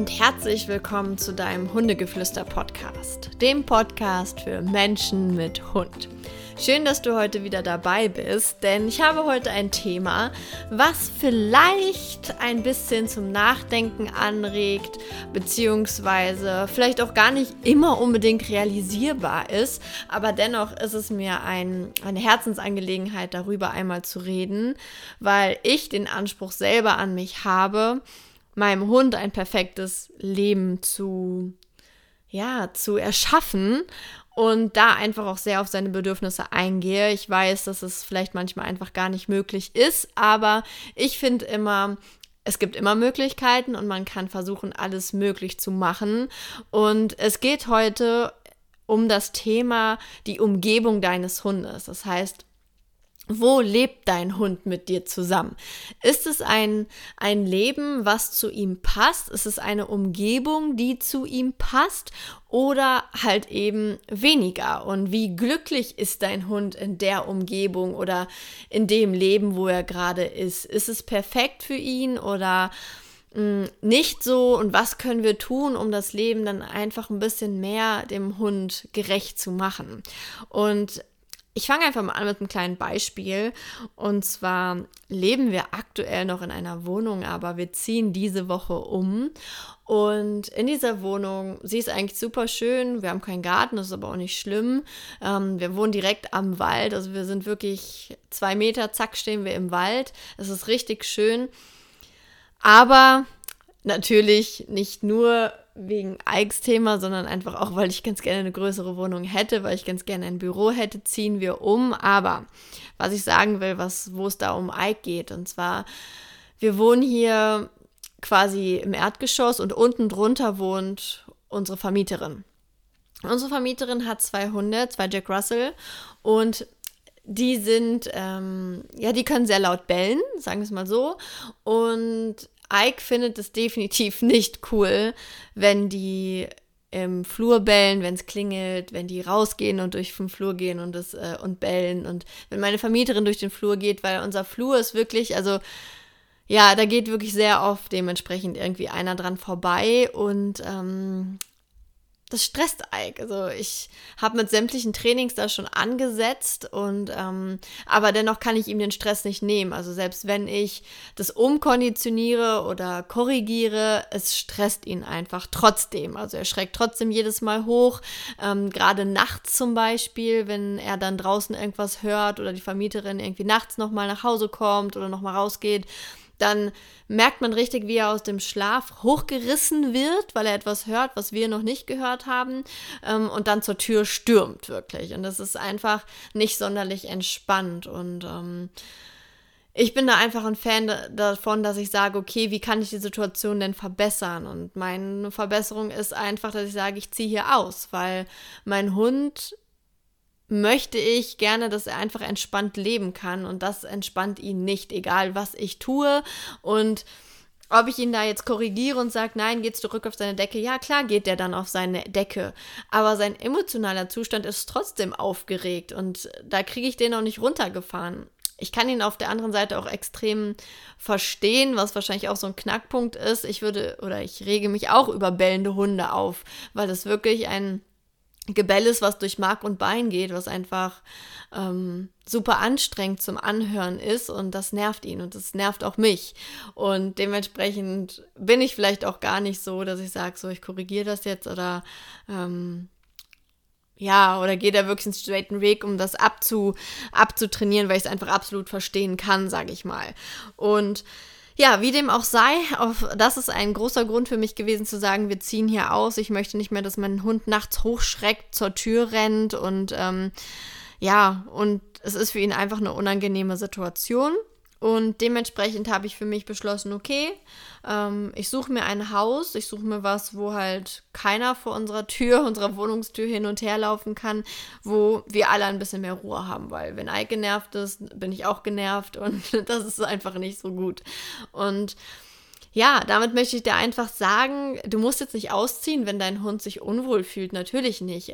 und herzlich willkommen zu deinem Hundegeflüster-Podcast, dem Podcast für Menschen mit Hund. Schön, dass du heute wieder dabei bist, denn ich habe heute ein Thema, was vielleicht ein bisschen zum Nachdenken anregt, beziehungsweise vielleicht auch gar nicht immer unbedingt realisierbar ist, aber dennoch ist es mir eine Herzensangelegenheit, darüber einmal zu reden, weil ich den Anspruch selber an mich habe, meinem Hund ein perfektes Leben zu erschaffen und da einfach auch sehr auf seine Bedürfnisse eingehe. Ich weiß, dass es vielleicht manchmal einfach gar nicht möglich ist, aber ich finde immer, es gibt immer Möglichkeiten und man kann versuchen, alles möglich zu machen. Und es geht heute um das Thema die Umgebung deines Hundes. Das heißt, wo lebt dein Hund mit dir zusammen? Ist es ein Leben, was zu ihm passt? Ist es eine Umgebung, die zu ihm passt? Oder halt eben weniger? Und wie glücklich ist dein Hund in der Umgebung oder in dem Leben, wo er gerade ist? Ist es perfekt für ihn oder nicht so? Und was können wir tun, um das Leben dann einfach ein bisschen mehr dem Hund gerecht zu machen? Und ich fange einfach mal an mit einem kleinen Beispiel. Und zwar leben wir aktuell noch in einer Wohnung, aber wir ziehen diese Woche um. Und in dieser Wohnung, sie ist eigentlich super schön. Wir haben keinen Garten, das ist aber auch nicht schlimm. Wir wohnen direkt am Wald. Also wir sind wirklich 2 Meter, zack, stehen wir im Wald. Es ist richtig schön. Aber natürlich nicht nur wegen Ikes Thema, sondern einfach auch, weil ich ganz gerne eine größere Wohnung hätte, weil ich ganz gerne ein Büro hätte, ziehen wir um. Aber was ich sagen will, wo es da um Ike geht, und zwar, wir wohnen hier quasi im Erdgeschoss und unten drunter wohnt unsere Vermieterin. Unsere Vermieterin hat 2 Hunde, 2 Jack Russell, und die sind, die können sehr laut bellen, sagen wir es mal so, und Ike findet es definitiv nicht cool, wenn die im Flur bellen, wenn es klingelt, wenn die rausgehen und durch den Flur gehen und bellen, und wenn meine Vermieterin durch den Flur geht, weil unser Flur ist wirklich, also ja, da geht wirklich sehr oft dementsprechend irgendwie einer dran vorbei, und das stresst Ike. Also ich habe mit sämtlichen Trainings da schon angesetzt, und aber dennoch kann ich ihm den Stress nicht nehmen. Also selbst wenn ich das umkonditioniere oder korrigiere, es stresst ihn einfach trotzdem. Also er schreckt trotzdem jedes Mal hoch, gerade nachts zum Beispiel, wenn er dann draußen irgendwas hört oder die Vermieterin irgendwie nachts nochmal nach Hause kommt oder nochmal rausgeht, dann merkt man richtig, wie er aus dem Schlaf hochgerissen wird, weil er etwas hört, was wir noch nicht gehört haben, und dann zur Tür stürmt wirklich. Und das ist einfach nicht sonderlich entspannt. Und ich bin da einfach ein Fan davon, dass ich sage, okay, wie kann ich die Situation denn verbessern? Und meine Verbesserung ist einfach, dass ich sage, ich ziehe hier aus, weil mein Hund möchte ich gerne, dass er einfach entspannt leben kann, und das entspannt ihn nicht, egal was ich tue. Und ob ich ihn da jetzt korrigiere und sage, nein, geht zurück auf seine Decke, ja klar geht der dann auf seine Decke, aber sein emotionaler Zustand ist trotzdem aufgeregt, und da kriege ich den auch nicht runtergefahren. Ich kann ihn auf der anderen Seite auch extrem verstehen, was wahrscheinlich auch so ein Knackpunkt ist. Ich rege mich auch über bellende Hunde auf, weil das wirklich ein Gebell ist, was durch Mark und Bein geht, was einfach super anstrengend zum Anhören ist, und das nervt ihn und das nervt auch mich. Und dementsprechend bin ich vielleicht auch gar nicht so, dass ich sage, so, ich korrigiere das jetzt oder oder gehe da wirklich einen straighten Weg, um das abzutrainieren, weil ich es einfach absolut verstehen kann, sage ich mal. Und ja, wie dem auch sei, das ist ein großer Grund für mich gewesen zu sagen, wir ziehen hier aus. Ich möchte nicht mehr, dass mein Hund nachts hochschreckt, zur Tür rennt, und und es ist für ihn einfach eine unangenehme Situation. Und dementsprechend habe ich für mich beschlossen, okay, ich suche mir ein Haus, ich suche mir was, wo halt keiner vor unserer Wohnungstür hin und her laufen kann, wo wir alle ein bisschen mehr Ruhe haben, weil wenn Ike genervt ist, bin ich auch genervt, und das ist einfach nicht so gut. Und Ja, damit möchte ich dir einfach sagen, du musst jetzt nicht ausziehen, wenn dein Hund sich unwohl fühlt, natürlich nicht.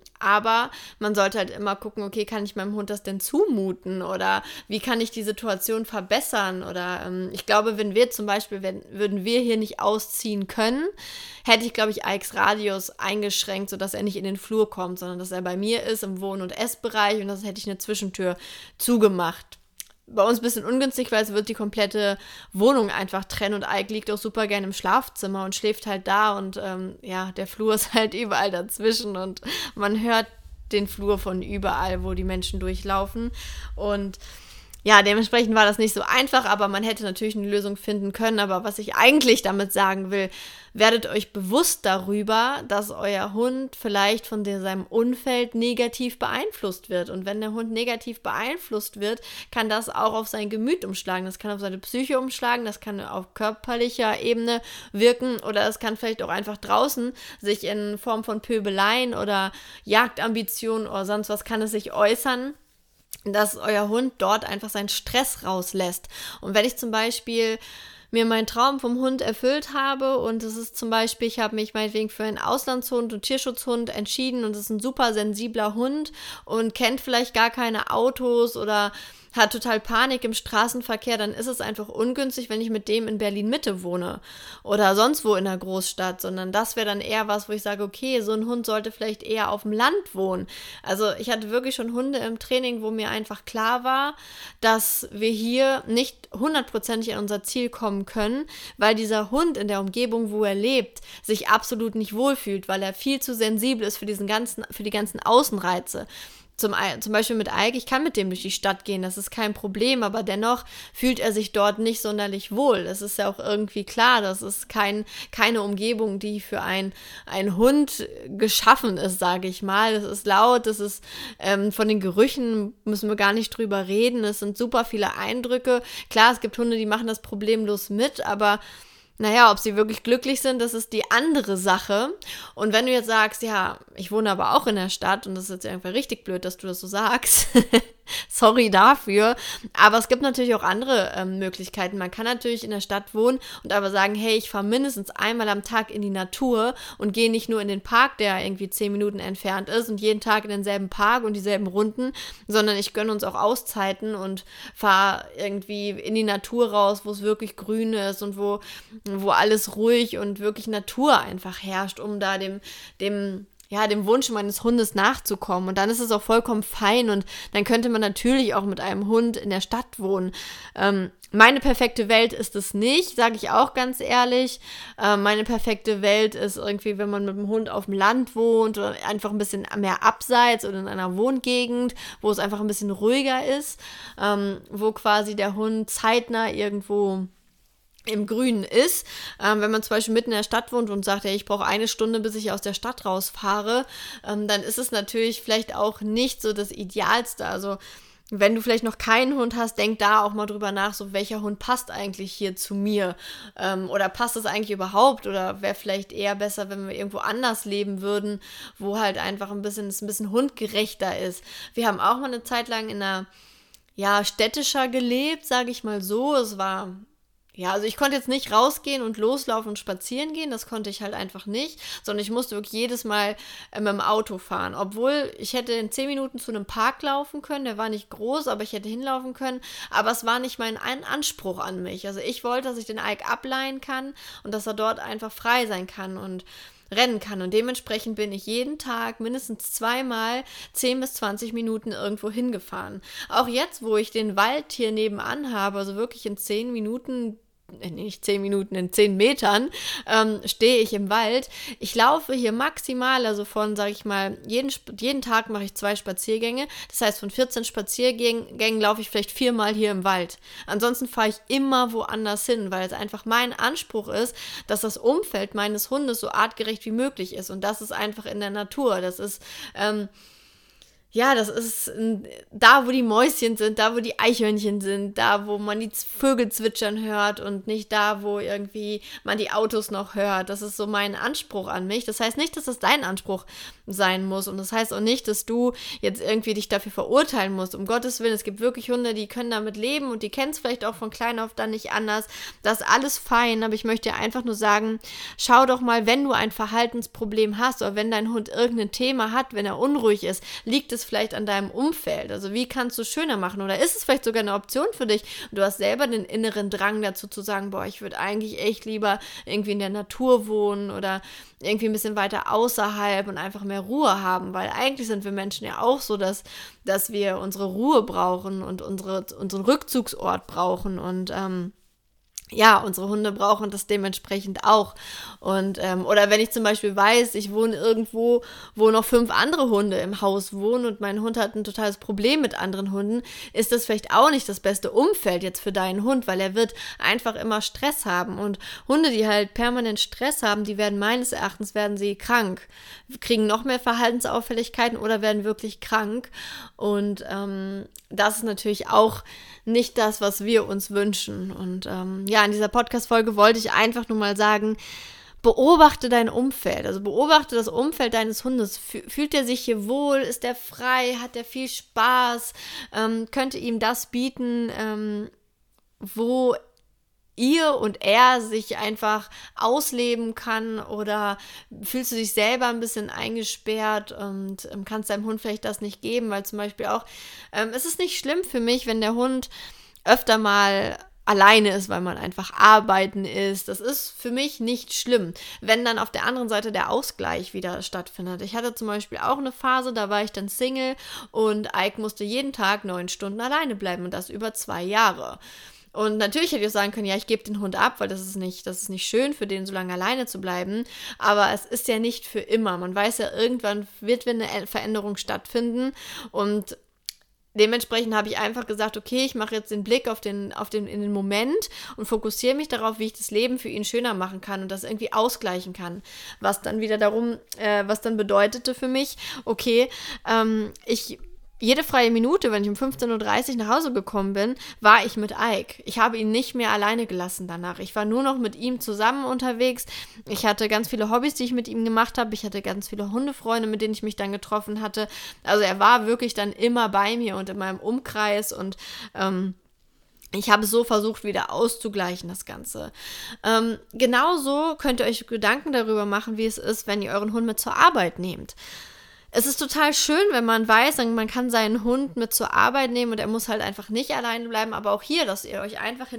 Aber man sollte halt immer gucken, okay, kann ich meinem Hund das denn zumuten oder wie kann ich die Situation verbessern? Oder ich glaube, wenn wir zum Beispiel, würden wir hier nicht ausziehen können, hätte ich, glaube ich, Ikes Radius eingeschränkt, sodass er nicht in den Flur kommt, sondern dass er bei mir ist im Wohn- und Essbereich und das hätte ich eine Zwischentür zugemacht. Bei uns ein bisschen ungünstig, weil es wird die komplette Wohnung einfach trennen und Ike liegt auch super gerne im Schlafzimmer und schläft halt da und der Flur ist halt überall dazwischen und man hört den Flur von überall, wo die Menschen durchlaufen und ja, dementsprechend war das nicht so einfach, aber man hätte natürlich eine Lösung finden können. Aber was ich eigentlich damit sagen will, werdet euch bewusst darüber, dass euer Hund vielleicht von seinem Umfeld negativ beeinflusst wird. Und wenn der Hund negativ beeinflusst wird, kann das auch auf sein Gemüt umschlagen. Das kann auf seine Psyche umschlagen, das kann auf körperlicher Ebene wirken oder es kann vielleicht auch einfach draußen sich in Form von Pöbeleien oder Jagdambitionen oder sonst was kann es sich äußern, dass euer Hund dort einfach seinen Stress rauslässt. Und wenn ich zum Beispiel mir meinen Traum vom Hund erfüllt habe und es ist zum Beispiel, ich habe mich meinetwegen für einen Auslandshund und Tierschutzhund entschieden und es ist ein super sensibler Hund und kennt vielleicht gar keine Autos oder hat total Panik im Straßenverkehr, dann ist es einfach ungünstig, wenn ich mit dem in Berlin-Mitte wohne oder sonst wo in der Großstadt, sondern das wäre dann eher was, wo ich sage, okay, so ein Hund sollte vielleicht eher auf dem Land wohnen. Also ich hatte wirklich schon Hunde im Training, wo mir einfach klar war, dass wir hier nicht 100%ig an unser Ziel kommen können, weil dieser Hund in der Umgebung, wo er lebt, sich absolut nicht wohlfühlt, weil er viel zu sensibel ist für die ganzen Außenreize. Zum Beispiel mit Ike, ich kann mit dem durch die Stadt gehen, das ist kein Problem, aber dennoch fühlt er sich dort nicht sonderlich wohl. Das ist ja auch irgendwie klar, das ist keine Umgebung, die für einen Hund geschaffen ist, sage ich mal. Das ist laut, das ist von den Gerüchen müssen wir gar nicht drüber reden, es sind super viele Eindrücke. Klar, es gibt Hunde, die machen das problemlos mit, aber naja, ob sie wirklich glücklich sind, das ist die andere Sache. Und wenn du jetzt sagst, ja, ich wohne aber auch in der Stadt und das ist jetzt einfach richtig blöd, dass du das so sagst, sorry dafür, aber es gibt natürlich auch andere Möglichkeiten. Man kann natürlich in der Stadt wohnen und aber sagen, hey, ich fahre mindestens einmal am Tag in die Natur und gehe nicht nur in den Park, der irgendwie 10 Minuten entfernt ist und jeden Tag in denselben Park und dieselben Runden, sondern ich gönne uns auch Auszeiten und fahre irgendwie in die Natur raus, wo es wirklich grün ist und wo alles ruhig und wirklich Natur einfach herrscht, um da dem Wunsch meines Hundes nachzukommen. Und dann ist es auch vollkommen fein und dann könnte man natürlich auch mit einem Hund in der Stadt wohnen. Meine perfekte Welt ist es nicht, sage ich auch ganz ehrlich. Meine perfekte Welt ist irgendwie, wenn man mit dem Hund auf dem Land wohnt oder einfach ein bisschen mehr abseits oder in einer Wohngegend, wo es einfach ein bisschen ruhiger ist, wo quasi der Hund zeitnah irgendwo im Grünen ist. Wenn man zum Beispiel mitten in der Stadt wohnt und sagt, ja, ich brauche 1 Stunde, bis ich aus der Stadt rausfahre, dann ist es natürlich vielleicht auch nicht so das Idealste. Also wenn du vielleicht noch keinen Hund hast, denk da auch mal drüber nach, so welcher Hund passt eigentlich hier zu mir oder passt es eigentlich überhaupt oder wäre vielleicht eher besser, wenn wir irgendwo anders leben würden, wo halt einfach es ein bisschen hundgerechter ist. Wir haben auch mal eine Zeit lang in einer städtischer gelebt, sage ich mal so. Es war also ich konnte jetzt nicht rausgehen und loslaufen und spazieren gehen, das konnte ich halt einfach nicht, sondern ich musste wirklich jedes Mal mit dem Auto fahren, obwohl ich hätte in 10 Minuten zu einem Park laufen können, der war nicht groß, aber ich hätte hinlaufen können, aber es war nicht mein Anspruch an mich, also ich wollte, dass ich den Ike ableihen kann und dass er dort einfach frei sein kann und rennen kann und dementsprechend bin ich jeden Tag mindestens 2-mal 10 bis 20 Minuten irgendwo hingefahren. Auch jetzt, wo ich den Wald hier nebenan habe, also wirklich in 10 Minuten, nicht 10 Minuten, in 10 Metern stehe ich im Wald. Ich laufe hier maximal, also von, sage ich mal, jeden Tag mache ich 2 Spaziergänge. Das heißt, von 14 Spaziergängen laufe ich vielleicht 4-mal hier im Wald. Ansonsten fahre ich immer woanders hin, weil es einfach mein Anspruch ist, dass das Umfeld meines Hundes so artgerecht wie möglich ist. Und das ist einfach in der Natur. Das ist ja, das ist da, wo die Mäuschen sind, da, wo die Eichhörnchen sind, da, wo man die Vögel zwitschern hört und nicht da, wo irgendwie man die Autos noch hört. Das ist so mein Anspruch an mich. Das heißt nicht, dass das dein Anspruch sein muss. Und das heißt auch nicht, dass du jetzt irgendwie dich dafür verurteilen musst. Um Gottes Willen, es gibt wirklich Hunde, die können damit leben und die kennen es vielleicht auch von klein auf dann nicht anders. Das ist alles fein, aber ich möchte dir einfach nur sagen, schau doch mal, wenn du ein Verhaltensproblem hast oder wenn dein Hund irgendein Thema hat, wenn er unruhig ist, liegt es vielleicht an deinem Umfeld? Also wie kannst du es schöner machen? Oder ist es vielleicht sogar eine Option für dich? Du hast selber den inneren Drang dazu zu sagen, boah, ich würde eigentlich echt lieber irgendwie in der Natur wohnen oder irgendwie ein bisschen weiter außerhalb und einfach mehr Ruhe haben, weil eigentlich sind wir Menschen ja auch so, dass wir unsere Ruhe brauchen und unseren Rückzugsort brauchen und ja, unsere Hunde brauchen das dementsprechend auch. Und, oder wenn ich zum Beispiel weiß, ich wohne irgendwo, wo noch 5 andere Hunde im Haus wohnen und mein Hund hat ein totales Problem mit anderen Hunden, ist das vielleicht auch nicht das beste Umfeld jetzt für deinen Hund, weil er wird einfach immer Stress haben. Und Hunde, die halt permanent Stress haben, die werden meines Erachtens, werden sie krank, kriegen noch mehr Verhaltensauffälligkeiten oder werden wirklich krank. Und das ist natürlich auch nicht das, was wir uns wünschen. Und ja, in dieser Podcast-Folge wollte ich einfach nur mal sagen, beobachte dein Umfeld, also beobachte das Umfeld deines Hundes. Fühlt er sich hier wohl? Ist er frei? Hat er viel Spaß? Könnte ihm das bieten, wo ihr und er sich einfach ausleben kann, oder fühlst du dich selber ein bisschen eingesperrt und kannst deinem Hund vielleicht das nicht geben, weil zum Beispiel auch, es ist nicht schlimm für mich, wenn der Hund öfter mal alleine ist, weil man einfach arbeiten ist. Das ist für mich nicht schlimm, wenn dann auf der anderen Seite der Ausgleich wieder stattfindet. Ich hatte zum Beispiel auch eine Phase, da war ich dann Single und Ike musste jeden Tag 9 Stunden alleine bleiben und das über 2 Jahre. Und natürlich hätte ich auch sagen können, ja, ich gebe den Hund ab, weil das ist nicht schön für den, so lange alleine zu bleiben. Aber es ist ja nicht für immer. Man weiß ja, irgendwann wird eine Veränderung stattfinden. Und dementsprechend habe ich einfach gesagt, okay, ich mache jetzt den Blick in den Moment und fokussiere mich darauf, wie ich das Leben für ihn schöner machen kann und das irgendwie ausgleichen kann. Was dann wieder was dann bedeutete für mich, okay, jede freie Minute, wenn ich um 15:30 Uhr nach Hause gekommen bin, war ich mit Ike. Ich habe ihn nicht mehr alleine gelassen danach. Ich war nur noch mit ihm zusammen unterwegs. Ich hatte ganz viele Hobbys, die ich mit ihm gemacht habe. Ich hatte ganz viele Hundefreunde, mit denen ich mich dann getroffen hatte. Also er war wirklich dann immer bei mir und in meinem Umkreis und ich habe so versucht, wieder auszugleichen, das Ganze. Genauso könnt ihr euch Gedanken darüber machen, wie es ist, wenn ihr euren Hund mit zur Arbeit nehmt. Es ist total schön, wenn man weiß, man kann seinen Hund mit zur Arbeit nehmen und er muss halt einfach nicht alleine bleiben, aber auch hier, dass ihr euch einfach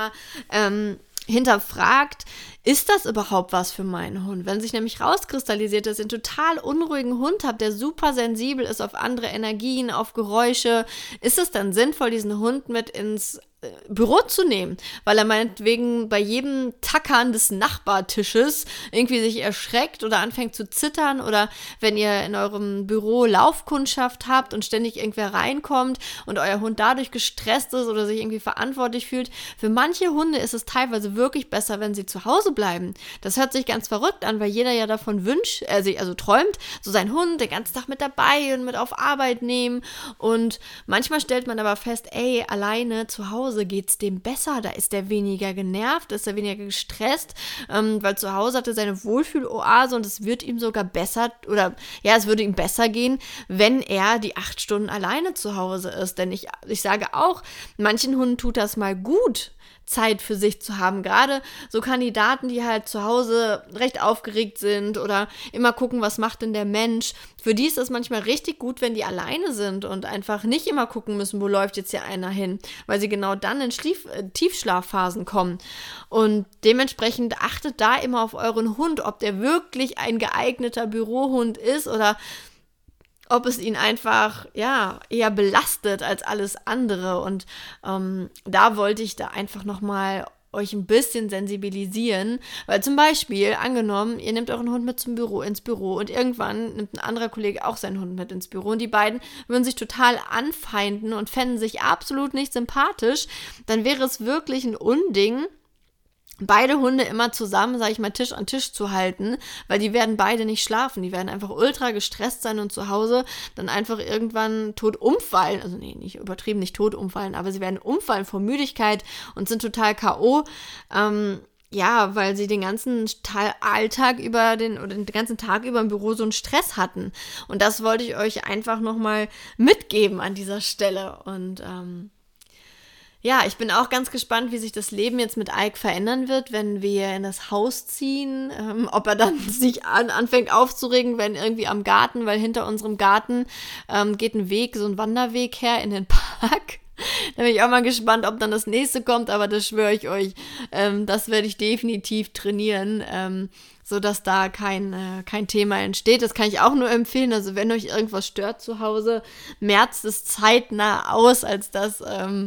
hinterfragt, ist das überhaupt was für meinen Hund? Wenn sich nämlich rauskristallisiert, dass ihr einen total unruhigen Hund habt, der super sensibel ist auf andere Energien, auf Geräusche, ist es dann sinnvoll, diesen Hund mit ins Büro zu nehmen, weil er meinetwegen bei jedem Tackern des Nachbartisches irgendwie sich erschreckt oder anfängt zu zittern, oder wenn ihr in eurem Büro Laufkundschaft habt und ständig irgendwer reinkommt und euer Hund dadurch gestresst ist oder sich irgendwie verantwortlich fühlt. Für manche Hunde ist es teilweise wirklich besser, wenn sie zu Hause bleiben. Das hört sich ganz verrückt an, weil jeder ja davon träumt, so seinen Hund den ganzen Tag mit dabei und mit auf Arbeit nehmen, und manchmal stellt man aber fest, alleine zu Hause geht es dem besser, da ist er weniger genervt, ist er weniger gestresst, weil zu Hause hat er seine Wohlfühloase und es wird ihm sogar besser, oder ja, es würde ihm besser gehen, wenn er die 8 Stunden alleine zu Hause ist, denn ich sage auch, manchen Hunden tut das mal gut, Zeit für sich zu haben. Gerade so Kandidaten, die halt zu Hause recht aufgeregt sind oder immer gucken, was macht denn der Mensch. Für die ist es manchmal richtig gut, wenn die alleine sind und einfach nicht immer gucken müssen, wo läuft jetzt hier einer hin, weil sie genau dann in Tiefschlafphasen kommen. Und dementsprechend achtet da immer auf euren Hund, ob der wirklich ein geeigneter Bürohund ist oder ob es ihn einfach, ja, eher belastet als alles andere. Und da wollte ich da einfach nochmal euch ein bisschen sensibilisieren, weil zum Beispiel, angenommen, ihr nehmt euren Hund mit ins Büro und irgendwann nimmt ein anderer Kollege auch seinen Hund mit ins Büro und die beiden würden sich total anfeinden und fänden sich absolut nicht sympathisch, dann wäre es wirklich ein Unding, beide Hunde immer zusammen, sage ich mal, Tisch an Tisch zu halten, weil die werden beide nicht schlafen. Die werden einfach ultra gestresst sein und zu Hause dann einfach irgendwann tot umfallen. Also nee, nicht übertrieben, nicht tot umfallen, aber sie werden umfallen vor Müdigkeit und sind total K.O., ja, weil sie den ganzen Alltag oder den ganzen Tag über im Büro so einen Stress hatten. Und das wollte ich euch einfach nochmal mitgeben an dieser Stelle. Und ja, ich bin auch ganz gespannt, wie sich das Leben jetzt mit Ike verändern wird, wenn wir in das Haus ziehen. Ob er dann sich anfängt aufzuregen, wenn irgendwie am Garten, weil hinter unserem Garten geht ein Weg, so ein Wanderweg her in den Park. Da bin ich auch mal gespannt, ob dann das nächste kommt, aber das schwöre ich euch, das werde ich definitiv trainieren, sodass da kein Thema entsteht. Das kann ich auch nur empfehlen. Also wenn euch irgendwas stört zu Hause, merzt es zeitnah aus, als dass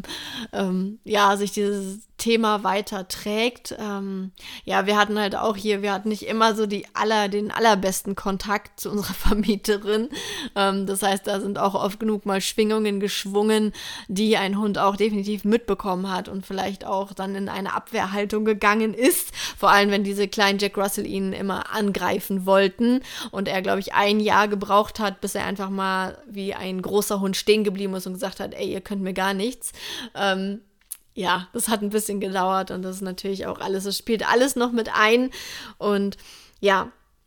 ja, sich dieses Thema weiter trägt. Ja, wir hatten halt auch hier, wir hatten nicht immer so den allerbesten Kontakt zu unserer Vermieterin. Das heißt, da sind auch oft genug mal Schwingungen geschwungen, die ein Hund auch definitiv mitbekommen hat und vielleicht auch dann in eine Abwehrhaltung gegangen ist. Vor allem, wenn diese kleinen Jack Russell ihn immer angreifen wollten und er, glaube ich, 1 Jahr gebraucht hat, bis er einfach mal wie ein großer Hund stehen geblieben ist und gesagt hat, ey, ihr könnt mir gar nichts. Ja, das hat ein bisschen gedauert und das ist natürlich auch alles, das spielt alles noch mit ein und ja,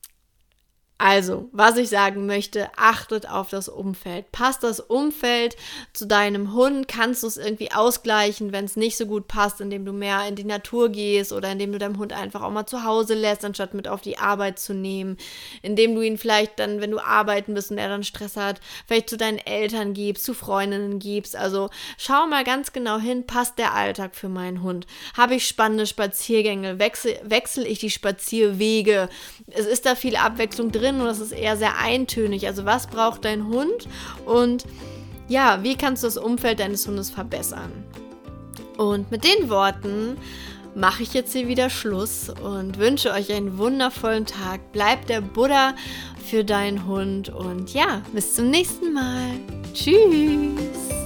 also, was ich sagen möchte, achtet auf das Umfeld. Passt das Umfeld zu deinem Hund? Kannst du es irgendwie ausgleichen, wenn es nicht so gut passt, indem du mehr in die Natur gehst oder indem du deinem Hund einfach auch mal zu Hause lässt, anstatt mit auf die Arbeit zu nehmen? Indem du ihn vielleicht dann, wenn du arbeiten bist und er dann Stress hat, vielleicht zu deinen Eltern gibst, zu Freundinnen gibst. Also, schau mal ganz genau hin, passt der Alltag für meinen Hund? Habe ich spannende Spaziergänge? Wechsle ich die Spazierwege? Es ist da viel Abwechslung drin und das ist eher sehr eintönig. Also was braucht dein Hund und ja, wie kannst du das Umfeld deines Hundes verbessern? Und mit den Worten mache ich jetzt hier wieder Schluss und wünsche euch einen wundervollen Tag. Bleibt der Buddha für deinen Hund und ja, bis zum nächsten Mal. Tschüss!